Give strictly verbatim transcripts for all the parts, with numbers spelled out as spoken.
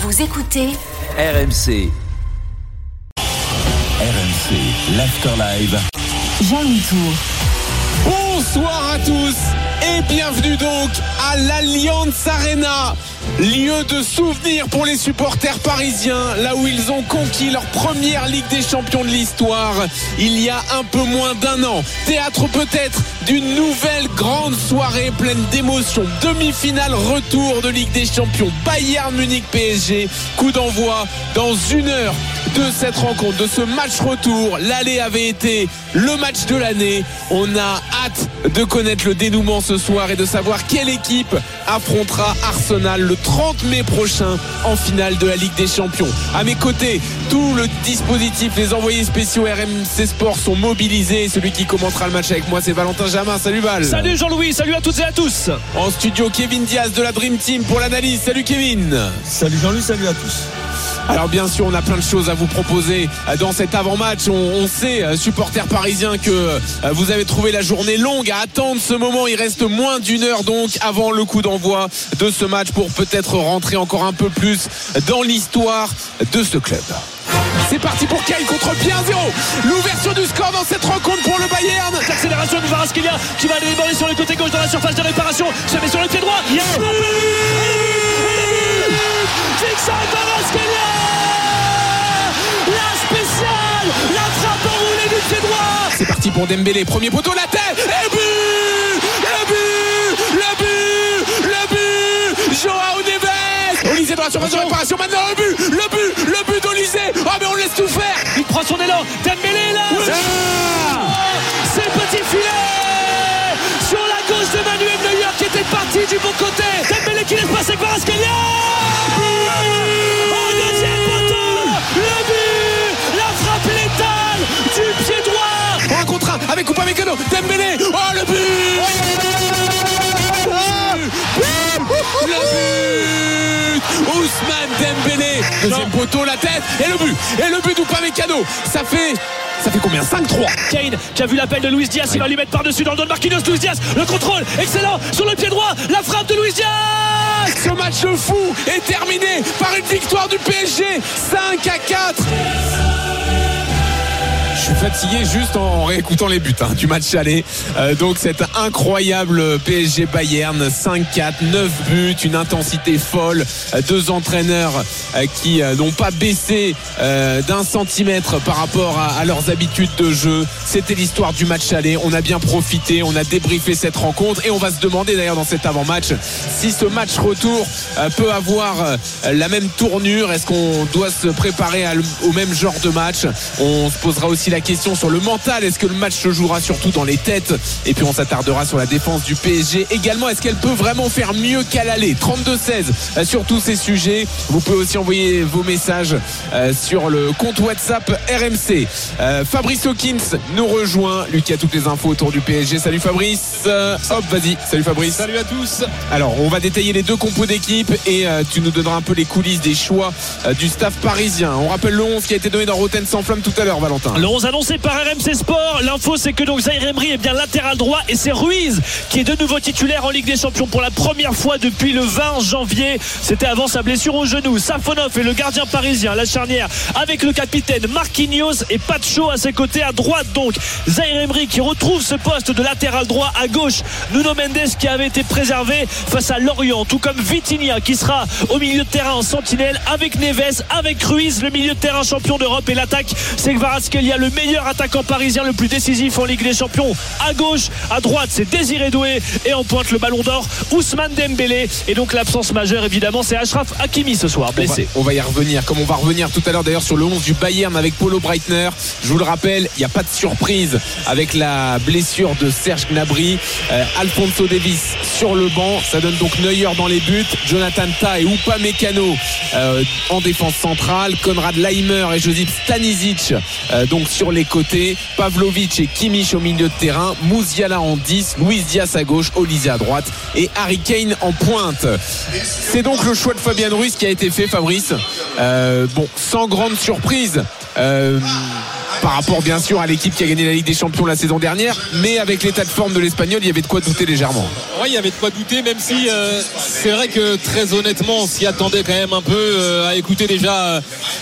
Vous écoutez R M C. R M C, l'Afterlive. Jean-Louis Tour. Bonsoir à tous et bienvenue donc à l'Allianz Arena, lieu de souvenir pour les supporters parisiens, là où ils ont conquis leur première Ligue des Champions de l'histoire il y a un peu moins d'un an. Théâtre peut-être d'une nouvelle grande soirée pleine d'émotions. Demi-finale retour de Ligue des Champions, Bayern Munich P S G. Coup d'envoi dans une heure de cette rencontre, de ce match retour. L'aller avait été le match de l'année. On a hâte de connaître le dénouement ce soir et de savoir quelle équipe affrontera Arsenal le trente mai prochain en finale de la Ligue des Champions. À mes côtés, tout le dispositif, les envoyés spéciaux R M C Sport sont mobilisés. Celui qui commentera le match avec moi, c'est Valentin Jamin. Salut Val. Salut Jean-Louis, salut à toutes et à tous. En studio, Kevin Diaz de la Dream Team pour l'analyse. Salut Kevin. Salut Jean-Louis, salut à tous. Alors bien sûr, on a plein de choses à vous proposer dans cet avant-match. On, on sait, supporters parisiens, que vous avez trouvé la journée longue à attendre ce moment. Il reste moins d'une heure donc avant le coup d'envoi de ce match pour peut-être rentrer encore un peu plus dans l'histoire de ce club. C'est parti pour Kane contre Pierre zéro. L'ouverture du score dans cette rencontre pour le Bayern. L'accélération de Kvaratskhelia qui va aller déborder sur le côté gauche dans la surface de réparation. Se met sur le pied droit. Yeah. Fixa Kvaratskhelia, la spéciale, la frappe enroulée du pied droit. C'est parti pour Dembélé, premier poteau, la tête, et but, le but, le but, le but, Joao Neves. Olysée dans la surface de réparation, maintenant le but, le but, le but d'Olysée. Oh mais on laisse tout faire. Il prend son élan, Dembélé là. Ouais. C'est petit filet sur la gauche de Manuel Neuer qui était parti du bon côté. Dembélé qui laisse passer Kvaratskhelia. Au deuxième poteau, le but, la frappe létale du pied droit. Un contre un avec Upamecano, Dembélé. Oh le but. Le but, Ousmane Dembélé. Deuxième poteau, la tête et le but. Et le but d'Upamecano. Ça fait... Ça fait combien? cinq trois. Kane qui a vu l'appel de Luis Diaz, il va lui mettre par-dessus dans le dos de Marquinhos. Luis Diaz, le contrôle, excellent, sur le pied droit, la frappe de Luis Diaz. Ce match de fou est terminé par une victoire du P S G, cinq à quatre. Je suis fatigué juste en réécoutant les buts hein, du match aller. Euh, donc cet incroyable P S G Bayern, cinq quatre, neuf buts, une intensité folle, euh, deux entraîneurs euh, qui euh, n'ont pas baissé euh, d'un centimètre par rapport à, à leurs habitudes de jeu. C'était l'histoire du match aller. On a bien profité, on a débriefé cette rencontre et on va se demander d'ailleurs dans cet avant-match si ce match retour euh, peut avoir euh, la même tournure. Est-ce qu'on doit se préparer à, au même genre de match? On se posera aussi la question sur le mental. Est-ce que le match se jouera surtout dans les têtes? Et puis on s'attardera sur la défense du P S G également. Est-ce qu'elle peut vraiment faire mieux qu'à l'aller? Trente-deux seize sur tous ces sujets. Vous pouvez aussi envoyer vos messages sur le compte WhatsApp R M C. Fabrice Hawkins nous rejoint, lui qui a toutes les infos autour du P S G. Salut Fabrice. Hop, vas-y. Salut Fabrice. Salut à tous. Alors on va détailler les deux compos d'équipe et tu nous donneras un peu les coulisses des choix du staff parisien. On rappelle le onze qui a été donné dans Rotten sans flamme tout à l'heure, Valentin. Le onze annoncé par R M C Sport. L'info c'est que donc Zaïre Emery est bien latéral droit et c'est Ruiz qui est de nouveau titulaire en Ligue des Champions pour la première fois depuis le vingt janvier. C'était avant sa blessure au genou. Safonov est le gardien parisien, la charnière avec le capitaine Marquinhos et Pacho à ses côtés à droite. Donc Zaïre Emery qui retrouve ce poste de latéral droit. À gauche Nuno Mendes qui avait été préservé face à Lorient, tout comme Vitinha qui sera au milieu de terrain en sentinelle avec Neves, avec Ruiz, le milieu de terrain champion d'Europe. Et l'attaque c'est Kvaratskhelia, le meilleur attaquant parisien, le plus décisif en Ligue des Champions. À gauche, à droite c'est Désiré Doué et en pointe le ballon d'or Ousmane Dembélé. Et donc l'absence majeure évidemment c'est Achraf Hakimi ce soir, blessé. On va, on va y revenir, comme on va revenir tout à l'heure d'ailleurs sur le onze du Bayern avec Paulo Breitner. Je vous le rappelle, il n'y a pas de surprise avec la blessure de Serge Gnabry. euh, Alphonso Davies sur le banc, ça donne donc Neuer dans les buts, Jonathan Tah et Upamecano euh, en défense centrale, Konrad Laimer et Josip Stanisic euh, donc sur les côtés, Pavlovic et Kimmich au milieu de terrain, Musiala en dix, Luis Diaz à gauche, Olysée à droite et Harry Kane en pointe. C'est donc le choix de Fabian Ruiz qui a été fait, Fabrice. Euh, bon, sans grande surprise. Euh, par rapport bien sûr à l'équipe qui a gagné la Ligue des Champions la saison dernière, mais avec l'état de forme de l'Espagnol, il y avait de quoi douter légèrement. Oui, il y avait de quoi douter, même si euh, c'est vrai que très honnêtement, on s'y attendait quand même un peu euh, à écouter déjà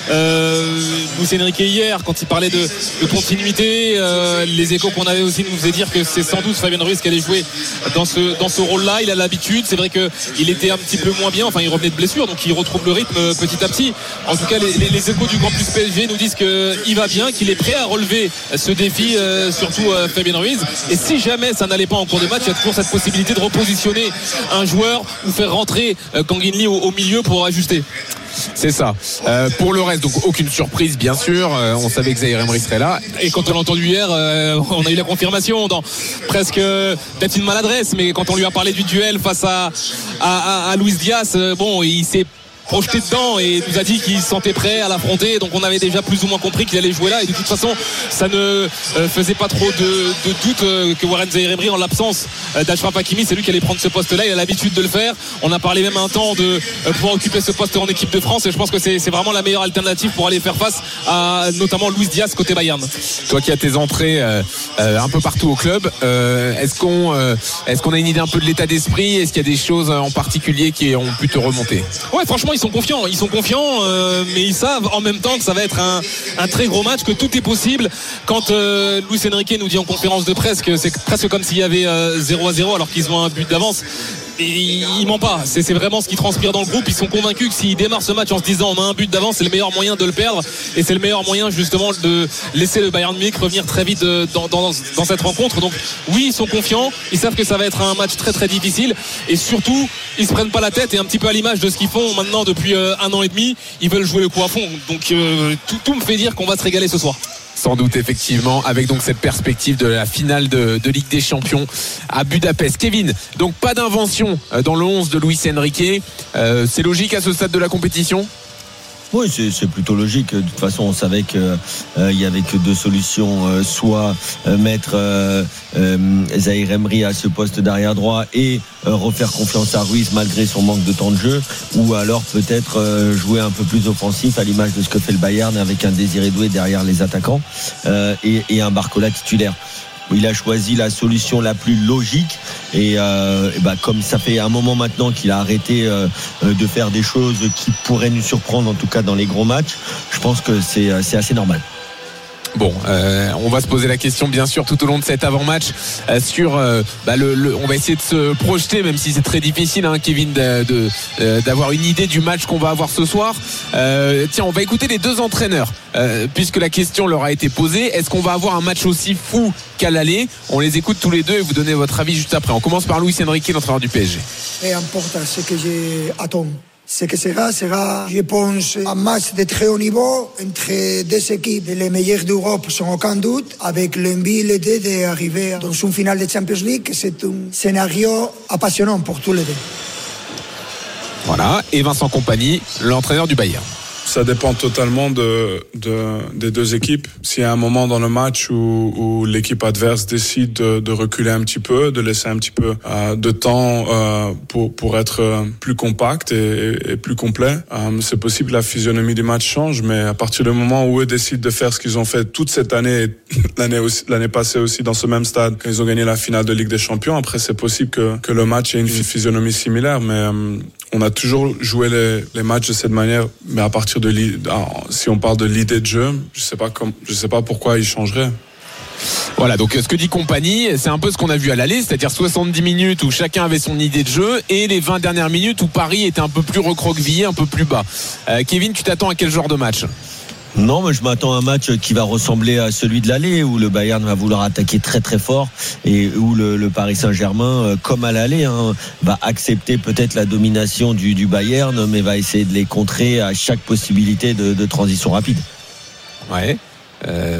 euh, Luis Enrique hier quand il parlait de, de continuité. Euh, les échos qu'on avait aussi nous faisaient dire que c'est sans doute Fabian Ruiz qui allait jouer dans ce, dans ce rôle-là. Il a l'habitude, c'est vrai qu'il était un petit peu moins bien, enfin il revenait de blessure, donc il retrouve le rythme petit à petit. En tout cas, les, les, les échos du Grand Plus P S G nous disent qu'il va bien, qu'il est prêt à relever ce défi, euh, surtout euh, Fabian Ruiz. Et si jamais ça n'allait pas en cours de match, il y a toujours cette possibilité de repositionner un joueur ou faire rentrer euh, Kanginli au, au milieu pour ajuster. C'est ça. Euh, pour le reste, donc aucune surprise bien sûr. Euh, on savait que Zaïre Emery serait là. Et quand on l'a entendu hier, euh, on a eu la confirmation dans presque euh, peut-être une maladresse, mais quand on lui a parlé du duel face à à, à, à Luis Diaz, euh, bon, il s'est projeté dedans et nous a dit qu'il se sentait prêt à l'affronter, donc on avait déjà plus ou moins compris qu'il allait jouer là, et de toute façon ça ne euh, faisait pas trop de, de doute euh, que Warren Zaïre Emery, en l'absence euh, d'Achraf Hakimi, c'est lui qui allait prendre ce poste là. Il a l'habitude de le faire. On a parlé même un temps de euh, pouvoir occuper ce poste en équipe de France, et je pense que c'est, c'est vraiment la meilleure alternative pour aller faire face à notamment Luis Diaz côté Bayern. Toi qui as tes entrées euh, euh, un peu partout au club, euh, est-ce qu'on euh, est-ce qu'on a une idée un peu de l'état d'esprit? Est-ce qu'il y a des choses en particulier qui ont pu te remonter? Ouais, franchement ils sont confiants, ils sont confiants, euh, mais ils savent en même temps que ça va être un, un très gros match, que tout est possible. Quand euh, Luis Enrique nous dit en conférence de presse que c'est presque comme s'il y avait euh, zéro à zéro alors qu'ils ont un but d'avance, et il ment pas, c'est, c'est vraiment ce qui transpire dans le groupe. Ils sont convaincus que s'ils démarrent ce match en se disant on a un but d'avance, c'est le meilleur moyen de le perdre, et c'est le meilleur moyen justement de laisser le Bayern Munich revenir très vite dans, dans, dans cette rencontre. Donc oui, ils sont confiants, ils savent que ça va être un match très très difficile, et surtout ils se prennent pas la tête, et un petit peu à l'image de ce qu'ils font maintenant depuis un an et demi, ils veulent jouer le coup à fond. Donc euh, tout, tout me fait dire qu'on va se régaler ce soir. Sans doute, effectivement, avec donc cette perspective de la finale de, de Ligue des Champions à Budapest. Kevin, donc pas d'invention dans le onze de Luis Enrique. Euh, c'est logique à ce stade de la compétition ? Oui, c'est, c'est plutôt logique. De toute façon, on savait qu'il euh, n'y avait que deux solutions. Euh, soit euh, mettre euh, euh, Zaïre Emery à ce poste d'arrière droit et euh, refaire confiance à Ruiz malgré son manque de temps de jeu, ou alors peut-être euh, jouer un peu plus offensif à l'image de ce que fait le Bayern avec un Désiré Doué derrière les attaquants euh, et, et un Barcola titulaire. Il a choisi la solution la plus logique, et, euh, et bah, comme ça fait un moment maintenant qu'il a arrêté euh, de faire des choses qui pourraient nous surprendre, en tout cas dans les gros matchs, je pense que c'est, c'est assez normal. Bon, euh, on va se poser la question bien sûr tout au long de cet avant-match euh, sur euh, bah, le, le, on va essayer de se projeter, même si c'est très difficile, hein, Kevin, de, de, euh, d'avoir une idée du match qu'on va avoir ce soir. Euh, tiens, on va écouter les deux entraîneurs euh, puisque la question leur a été posée. Est-ce qu'on va avoir un match aussi fou qu'à l'aller? On les écoute tous les deux et vous donnez votre avis juste après. On commence par Luis Enrique, l'entraîneur du P S G. Et importe ce que j'attends. Ce que sera, sera, je pense, un match de très haut niveau entre deux équipes. Les meilleures d'Europe, sans aucun doute, avec l'envie et l'idée d'arriver dans une finale de Champions League. C'est un scénario passionnant pour tous les deux. Voilà, et Vincent Kompany, l'entraîneur du Bayern. Ça dépend totalement de, de, des deux équipes. S'il y a un moment dans le match où, où l'équipe adverse décide de, de reculer un petit peu, de laisser un petit peu euh, de temps euh, pour, pour être plus compact et, et plus complet, euh, c'est possible que la physionomie du match change, mais à partir du moment où eux décident de faire ce qu'ils ont fait toute cette année, et l'année, aussi, l'année passée aussi dans ce même stade, quand ils ont gagné la finale de Ligue des Champions, après c'est possible que, que le match ait une physionomie similaire, mais euh, on a toujours joué les, les matchs de cette manière, mais à partir de si on parle de l'idée de jeu, je sais pas comme, je sais pas pourquoi il changerait. Voilà, donc ce que dit Kompany, c'est un peu ce qu'on a vu à l'aller, c'est-à-dire soixante-dix minutes où chacun avait son idée de jeu, et les vingt dernières minutes où Paris était un peu plus recroquevillé, un peu plus bas. Euh, Kevin, tu t'attends à quel genre de match ? Non, mais je m'attends à un match qui va ressembler à celui de l'aller, où le Bayern va vouloir attaquer très très fort, et où le, le Paris Saint-Germain, comme à l'aller, hein, va accepter peut-être la domination du, du Bayern, mais va essayer de les contrer à chaque possibilité de, de transition rapide. Ouais. Euh,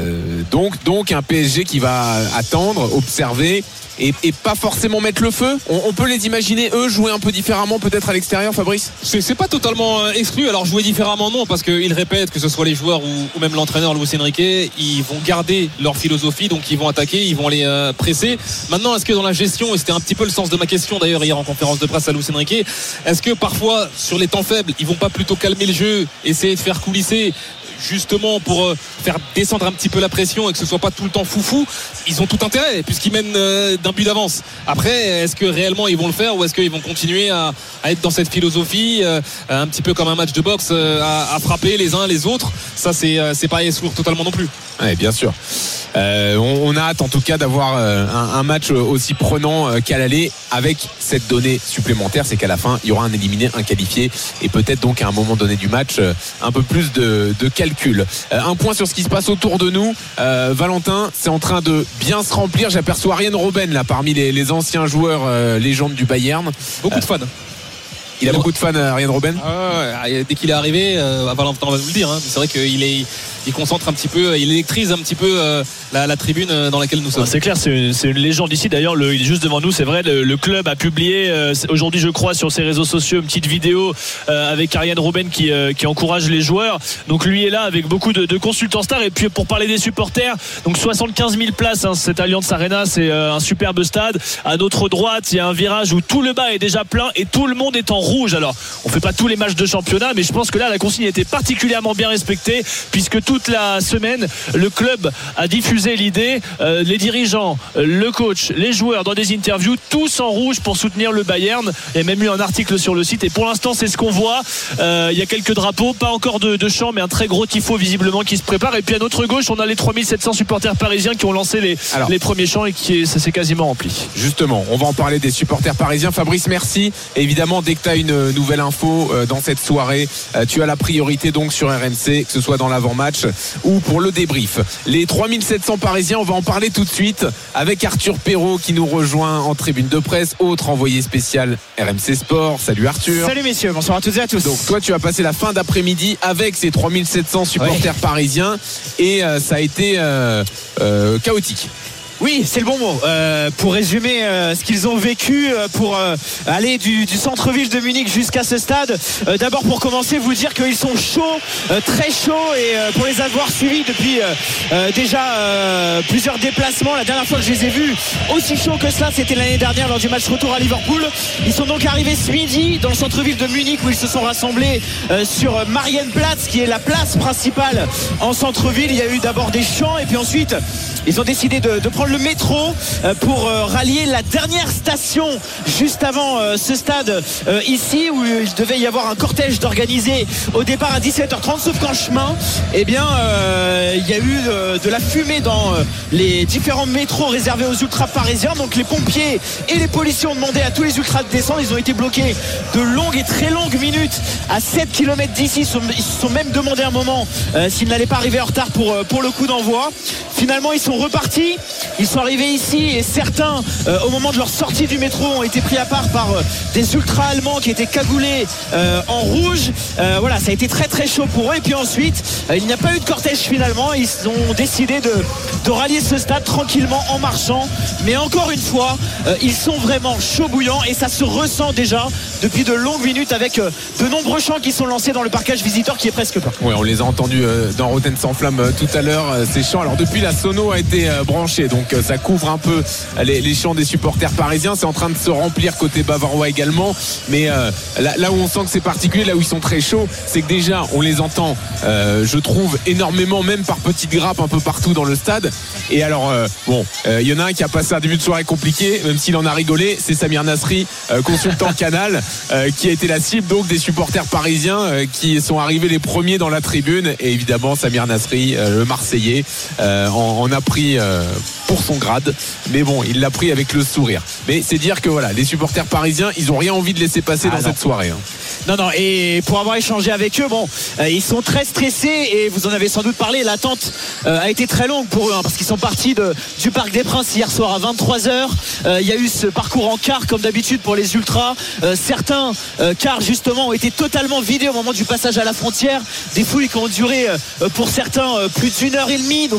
Donc, donc un P S G qui va attendre, observer et, et pas forcément mettre le feu. On, on peut les imaginer, eux, jouer un peu différemment peut-être à l'extérieur, Fabrice ? C'est, c'est pas totalement exclu. Alors jouer différemment, non, parce qu'ils répètent, que ce soit les joueurs ou, ou même l'entraîneur Luis Enrique, ils vont garder leur philosophie, donc ils vont attaquer, ils vont aller euh, presser. Maintenant, est-ce que dans la gestion, et c'était un petit peu le sens de ma question d'ailleurs hier en conférence de presse à Luis Enrique, est-ce que parfois sur les temps faibles, ils vont pas plutôt calmer le jeu, essayer de faire coulisser justement pour faire descendre un petit peu la pression et que ce soit pas tout le temps foufou? Ils ont tout intérêt puisqu'ils mènent d'un but d'avance. Après, est-ce que réellement ils vont le faire ou est-ce qu'ils vont continuer à, à être dans cette philosophie euh, un petit peu comme un match de boxe, euh, à, à frapper les uns les autres? Ça c'est, c'est pas exclure totalement non plus. Oui, bien sûr. Euh, on, on a hâte en tout cas d'avoir euh, un, un match aussi prenant euh, qu'à l'aller, avec cette donnée supplémentaire, c'est qu'à la fin il y aura un éliminé, un qualifié, et peut-être donc à un moment donné du match euh, un peu plus de, de calcul. Euh, un point sur ce qui se passe autour de nous. euh, Valentin, c'est en train de bien se remplir. J'aperçois Arjen Robben là parmi les, les anciens joueurs euh, légendes du Bayern. Beaucoup euh, de fans. Il a beaucoup de fans, Arjen Robben. Ah ouais, dès qu'il est arrivé, euh, Valentin va nous le dire, hein, c'est vrai qu'il est, il concentre un petit peu, il électrise un petit peu euh, la, la tribune dans laquelle nous sommes. Ah, c'est clair, c'est une, c'est une légende ici. D'ailleurs, le, il est juste devant nous, c'est vrai. Le, le club a publié euh, aujourd'hui, je crois, sur ses réseaux sociaux, une petite vidéo euh, avec Arjen Robben qui, euh, qui encourage les joueurs. Donc lui est là avec beaucoup de, de consultants stars. Et puis pour parler des supporters, donc soixante-quinze mille places, hein, cette Allianz Arena, c'est euh, un superbe stade. À notre droite, il y a un virage où tout le bas est déjà plein et tout le monde est en rouge. Alors, on fait pas tous les matchs de championnat, mais je pense que là, la consigne était particulièrement bien respectée, puisque toute la semaine, le club a diffusé l'idée, euh, les dirigeants, le coach, les joueurs dans des interviews, tous en rouge pour soutenir le Bayern. Il y a même eu un article sur le site, et pour l'instant, c'est ce qu'on voit. Euh, il y a quelques drapeaux, pas encore de, de chants, mais un très gros tifo visiblement qui se prépare. Et puis à notre gauche, on a les trois mille sept cents supporters parisiens qui ont lancé les, Alors, les premiers chants, et qui ça s'est quasiment rempli. Justement, on va en parler des supporters parisiens. Fabrice, merci. Et évidemment, dès que tu as une nouvelle info dans cette soirée, tu as la priorité donc sur R M C, que ce soit dans l'avant-match ou pour le débrief. Les trois mille sept cents parisiens, on va en parler tout de suite avec Arthur Perrault qui nous rejoint en tribune de presse, autre envoyé spécial R M C Sport. Salut Arthur. Salut messieurs, bonsoir à toutes et à tous. Donc toi tu as passé la fin d'après-midi avec ces trois mille sept cents supporters ouais. parisiens, et euh, ça a été euh, euh, chaotique. Oui, c'est le bon mot. Euh, pour résumer euh, ce qu'ils ont vécu, euh, pour euh, aller du, du centre-ville de Munich jusqu'à ce stade. Euh, d'abord, pour commencer, vous dire qu'ils sont chauds, euh, très chauds, et euh, pour les avoir suivis depuis euh, euh, déjà euh, plusieurs déplacements. La dernière fois que je les ai vus aussi chauds que cela, c'était l'année dernière lors du match retour à Liverpool. Ils sont donc arrivés ce midi dans le centre-ville de Munich, où ils se sont rassemblés euh, sur Marienplatz, qui est la place principale en centre-ville. Il y a eu d'abord des chants, et puis ensuite ils ont décidé de, de prendre le métro pour rallier la dernière station juste avant ce stade ici, où il devait y avoir un cortège d'organisé au départ à dix-sept heures trente, sauf qu'en chemin, eh bien, euh, il y a eu de la fumée dans les différents métros réservés aux ultras parisiens. Donc les pompiers et les policiers ont demandé à tous les ultras de descendre. Ils ont été bloqués de longues et très longues minutes à sept kilomètres d'ici. Ils se sont même demandé un moment euh, s'ils n'allaient pas arriver en retard pour, pour le coup d'envoi. Finalement, ils sont repartis, ils sont arrivés ici, et certains euh, au moment de leur sortie du métro ont été pris à part par euh, des ultras allemands qui étaient cagoulés euh, en rouge. euh, voilà, ça a été très très chaud pour eux. Et puis ensuite euh, il n'y a pas eu de cortège finalement. Ils ont décidé de, de rallier ce stade tranquillement en marchant, mais encore une fois euh, ils sont vraiment chauds bouillants, et ça se ressent déjà depuis de longues minutes avec euh, de nombreux chants qui sont lancés dans le parcage visiteur qui est presque plein. Oui, on les a entendus euh, dans Rotten sans flamme euh, tout à l'heure, euh, ces chants. Alors depuis, la sono a été euh, branchée, donc euh, ça couvre un peu les, les chants des supporters parisiens. C'est en train de se remplir côté bavarois également, mais euh, là, là où on sent que c'est particulier, là où ils sont très chauds, c'est que déjà on les entend euh, je trouve énormément, même par petites grappes un peu partout dans le stade. Et alors euh, bon, il euh, y en a un qui a passé un début de soirée compliqué, même s'il en a rigolé, c'est Samir Nasri, euh, consultant Canal, euh, qui a été la cible donc des supporters parisiens euh, qui sont arrivés les premiers dans la tribune. Et évidemment Samir Nasri, euh, le Marseillais, euh, en, en a pris euh, pour son grade, mais bon, il l'a pris avec le sourire. Mais c'est dire que voilà, les supporters parisiens, ils ont rien envie de laisser passer ah dans non. cette soirée, hein. Non, non, et pour avoir échangé avec eux, bon, euh, ils sont très stressés, et vous en avez sans doute parlé, l'attente euh, a été très longue pour eux, hein, parce qu'ils sont partis de, du Parc des Princes hier soir à vingt-trois heures. Euh, il y a eu ce parcours en car comme d'habitude pour les ultras. Euh, certains euh, cars justement ont été totalement vidés au moment du passage à la frontière. Des fouilles qui ont duré euh, pour certains euh, plus d'une heure et demie, donc ça,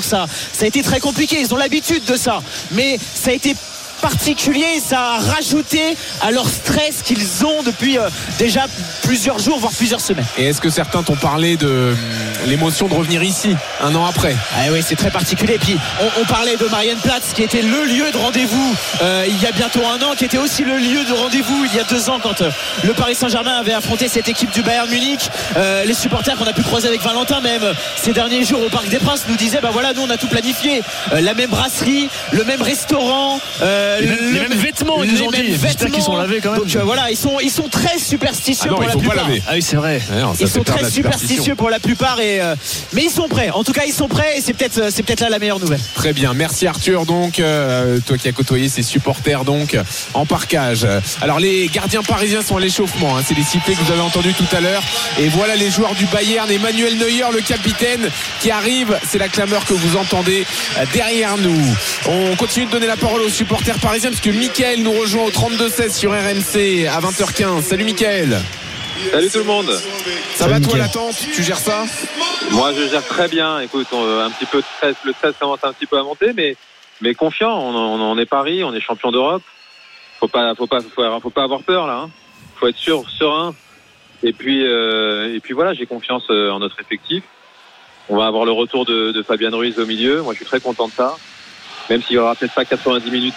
ça a été très compliqué. Ils ont l'habitude de ça, mais ça a été particulier, ça a rajouté à leur stress qu'ils ont depuis euh, déjà plusieurs jours, voire plusieurs semaines. Et est-ce que certains t'ont parlé de euh, l'émotion de revenir ici un an après? Ah oui, c'est très particulier. Et puis on, on parlait de Marienplatz qui était le lieu de rendez-vous euh, il y a bientôt un an, qui était aussi le lieu de rendez-vous il y a deux ans quand euh, le Paris Saint-Germain avait affronté cette équipe du Bayern Munich. Euh, les supporters qu'on a pu croiser avec Valentin même euh, ces derniers jours au Parc des Princes nous disaient bah voilà, nous on a tout planifié, euh, la même brasserie, le même restaurant, euh, les, mêmes, le, les mêmes vêtements, ils ont dit. J'espère qu'ils sont lavés quand même. Donc euh, voilà, ils sont ils sont très superstitieux ah non, pour il la faut plupart. Pas laver. Ah oui, c'est vrai. Ah non, ils sont très superstitieux pour la plupart et euh, mais ils sont prêts. En tout cas, ils sont prêts et c'est peut-être c'est peut-être là la meilleure nouvelle. Très bien, merci Arthur. Donc euh, toi qui as côtoyé ces supporters donc en parkage. Alors les gardiens parisiens sont à l'échauffement, hein. C'est les sifflets que vous avez entendus tout à l'heure. Et voilà les joueurs du Bayern. Emmanuel Neuer, le capitaine, qui arrive. C'est la clameur que vous entendez derrière nous. On continue de donner la parole aux supporters parisiens parce que Mickaël nous rejoint au trente-deux seize sur R M C à vingt heures quinze. Salut Mickaël. Salut tout le monde. Ça Salut va Mickaël. toi l'attente? Tu gères ça? Moi je gère très bien. Écoute, on, un petit peu de stress, le stress commence un petit peu à monter, mais mais confiant. On, on, on est Paris, on est champion d'Europe. Faut pas, faut pas, faut, faut pas avoir peur là. Hein. Faut être sûr, serein. Et puis euh, et puis voilà, j'ai confiance en notre effectif. On va avoir le retour de, de Fabian Ruiz au milieu. Moi je suis très content de ça. Même s'il aura peut-être pas quatre-vingt-dix minutes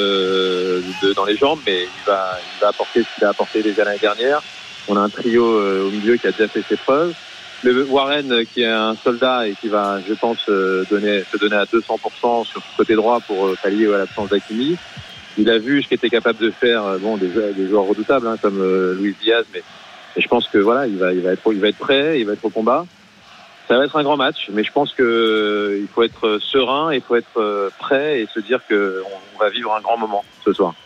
euh, de, dans les jambes, mais il va, il va apporter ce qu'il a apporté déjà l'année dernière. On a un trio euh, au milieu qui a déjà fait ses preuves. Le Warren euh, qui est un soldat et qui va, je pense, euh, donner, se donner à deux cents pour cent sur ce côté droit pour euh, pallier à l'absence d'Hakimi. Il a vu ce qu'était capable de faire, euh, bon, des, des joueurs redoutables hein, comme euh, Luis Diaz, mais, mais je pense que voilà, il va, il va être, il va être prêt, il va être au combat. Ça va être un grand match, mais je pense que euh, il faut être serein, il faut être euh, prêt et se dire que on, on va vivre un grand moment ce soir.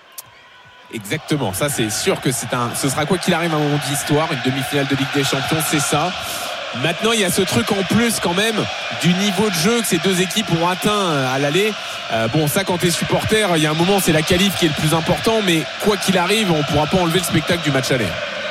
Exactement, ça c'est sûr que c'est un, ce sera quoi qu'il arrive un moment d'histoire, une demi-finale de Ligue des Champions, c'est ça. Maintenant il y a ce truc en plus quand même du niveau de jeu que ces deux équipes ont atteint à l'aller. Euh, bon ça quand t'es supporter, il y a un moment c'est la qualif qui est le plus important, mais quoi qu'il arrive on pourra pas enlever le spectacle du match aller.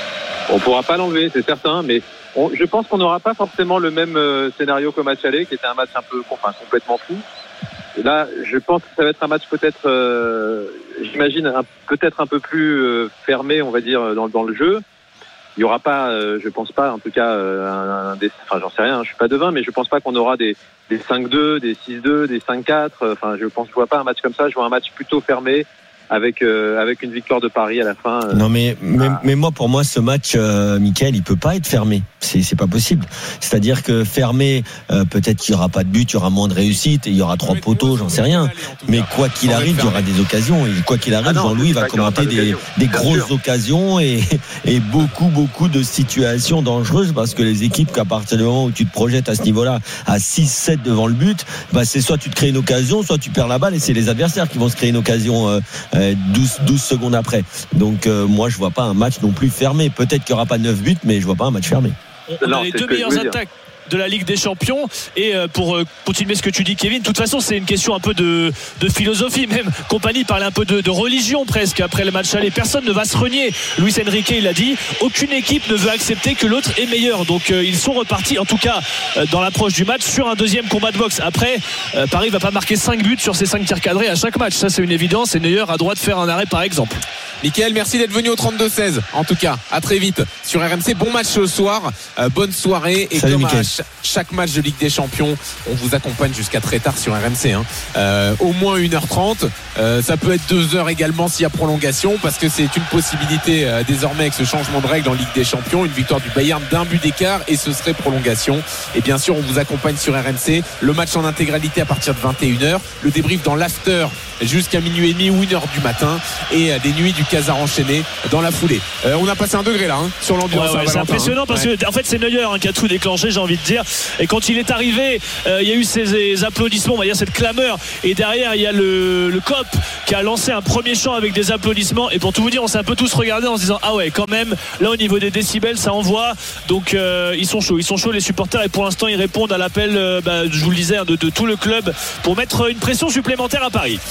On pourra pas l'enlever, c'est certain, mais on, je pense qu'on n'aura pas forcément le même euh, scénario qu'au match aller, qui était un match un peu, enfin complètement fou. Et là, je pense que ça va être un match peut-être, euh, j'imagine, un, peut-être un peu plus euh, fermé, on va dire, dans, dans le jeu. Il y aura pas, euh, je pense pas, en tout cas, euh, un, un des, enfin, j'en sais rien, hein, je suis pas devin, mais je pense pas qu'on aura des, des cinq deux, des six deux, des cinq quatre. Enfin, je pense, je vois pas un match comme ça. Je vois un match plutôt fermé. Avec euh, avec une victoire de Paris à la fin. Euh... Non mais mais, ah. mais moi pour moi ce match, euh, Mickaël, il peut pas être fermé. C'est c'est pas possible. C'est-à-dire que fermé, euh, peut-être qu'il y aura pas de but, il y aura moins de réussite, et il y aura trois poteaux, j'en sais rien. Mais quoi qu'il arrive, il y aura des occasions. Et quoi qu'il arrive, ah non, Jean-Louis va commenter des des grosses sûr. occasions et et beaucoup beaucoup de situations dangereuses parce que les équipes, qu'à partir du moment où tu te projettes à ce niveau-là, à six sept devant le but, bah c'est soit tu te crées une occasion, soit tu perds la balle et c'est les adversaires qui vont se créer une occasion. Euh, douze, douze secondes après. Donc euh, moi je vois pas un match non plus fermé. Peut-être qu'il n'y aura pas neuf buts, mais je vois pas un match fermé. On non, a les deux meilleures attaques de la Ligue des Champions. Et pour continuer ce que tu dis, Kevin, de toute façon c'est une question un peu de, de philosophie même. Compagnie parlait un peu de, de religion presque après le match aller. Personne ne va se renier. Luis Enrique il a dit, aucune équipe ne veut accepter que l'autre est meilleur. Donc euh, ils sont repartis en tout cas euh, dans l'approche du match sur un deuxième combat de boxe. Après euh, Paris va pas marquer cinq buts sur ses cinq tirs cadrés à chaque match, ça c'est une évidence, et Neuer a droit de faire un arrêt par exemple. Mickaël, merci d'être venu au trente-deux seize. En tout cas, à très vite sur R M C. Bon match ce soir, euh, bonne soirée. Et Salut, comme Mickaël. à ch- chaque match de Ligue des Champions, on vous accompagne jusqu'à très tard sur R M C. Hein. Euh, au moins une heure trente. Euh, ça peut être deux heures également s'il y a prolongation, parce que c'est une possibilité euh, désormais avec ce changement de règle en Ligue des Champions. Une victoire du Bayern d'un but d'écart et ce serait prolongation. Et bien sûr, on vous accompagne sur R M C. Le match en intégralité à partir de vingt et une heures. Le débrief dans l'after jusqu'à minuit et demi ou une heure du matin. Et euh, des nuits du Casar enchaîné dans la foulée. Euh, on a passé un degré là hein, sur l'ambiance. Ouais, ouais, c'est impressionnant hein. parce ouais. que en fait c'est Neuer hein, qui a tout déclenché, j'ai envie de dire. Et quand il est arrivé, euh, il y a eu ces, ces applaudissements, on va dire cette clameur. Et derrière il y a le, le C O P qui a lancé un premier chant avec des applaudissements. Et pour tout vous dire, on s'est un peu tous regardés en se disant ah ouais quand même. Là au niveau des décibels ça envoie. Donc euh, ils sont chauds, ils sont chauds les supporters. Et pour l'instant ils répondent à l'appel, euh, bah, je vous le disais, hein, de, de tout le club pour mettre une pression supplémentaire à Paris.